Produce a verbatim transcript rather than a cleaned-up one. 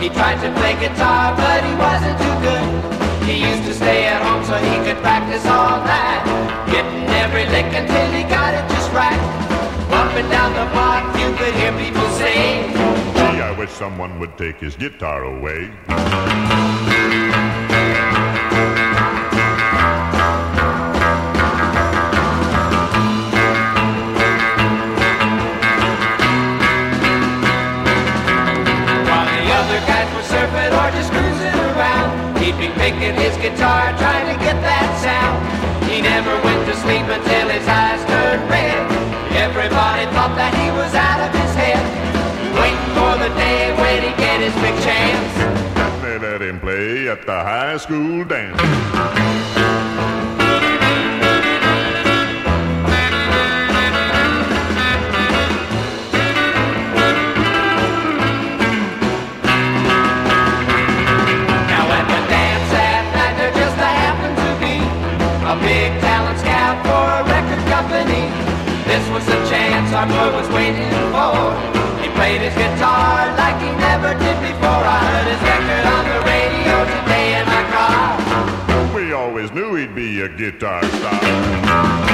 He tried to play guitar, but he wasn't too good. He used to stay at home so he could practice all night, getting every lick until he got it just right. Bumping down the block, you could hear people say, gee, I wish someone would take his guitar away. He'd be picking his guitar, trying to get that sound. He never went to sleep until his eyes turned red. Everybody thought that he was out of his head, waiting for the day when he'd get his big chance. They let him play at the high school dance. This was the chance our boy was waiting for. He played his guitar like he never did before. I heard his record on the radio today in my car. We always knew he'd be a guitar star.